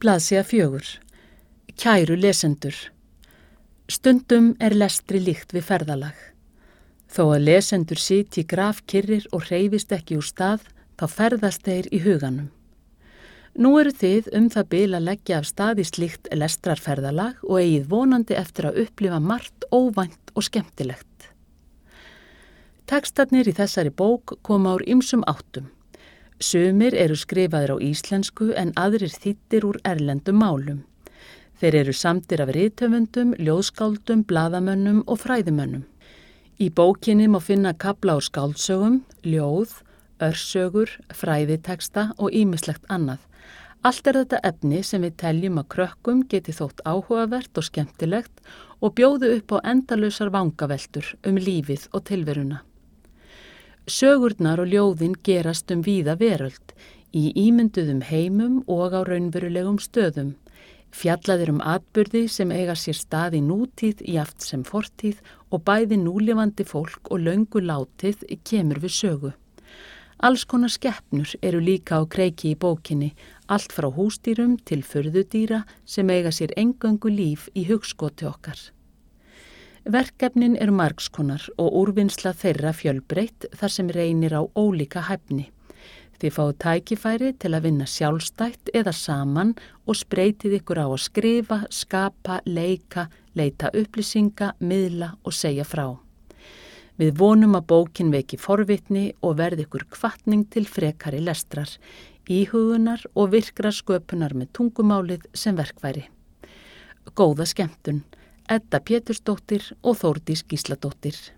Blaðsíða 4. Kæru lesendur. Stundum lestri líkt við ferðalag. Þó að lesendur sitji grafkyrrir og hreyfist ekki úr stað, þá ferðast þeir í huganum. Nú eru þið það bil að leggja af stað í slíkt lestrarferðalag og eigið vonandi eftir að upplifa margt óvænt og skemmtilegt. Textarnir í þessari bók koma úr ýmsum áttum. Sumir eru skrifaðir á íslensku en aðrir þýddir úr erlendum málum. Þeir eru samdir af rithöfundum, ljóðskáldum, blaðamönnum og fræðimönnum. Í bókinni má finna kafla úr skáldsögum, ljóð, örsögur, fræðiteksta og ýmislegt annað. Allt þetta efni sem við teljum að krökkum geti þótt áhugavert og skemmtilegt og bjóðu upp á endalausar vangaveltur lífið og tilveruna. Sögurnar og ljóðin gerast víða veröld, í ímynduðum heimum og á raunverulegum stöðum. Fjallaðir atburði sem eiga sér stað í nútíð jafnt sem fortíð og bæði núlifandi fólk og löngu látið kemur við sögu. Alls konar skepnur eru líka á kreiki í bókinni, allt frá húsdýrum til furðudýra sem eiga sér eingöngu líf í hugskoti okkar. Verkefnin eru margskonar og úrvinnsla þeirra fjölbreytt þar sem reynir á ólíka hæfni. Þið fáið tækifæri til að vinna sjálfstætt eða saman og spreytið ykkur á að skrifa, skapa, leika, leita upplýsinga, miðla og segja frá. Við vonum að bókin veki forvitni og verði ykkur hvatning til frekari lestrar, íhugunar og virkra sköpunar með tungumálið sem verkfæri. Góða skemmtun. Edda Pétursdóttir og Þórdís Gísladóttir.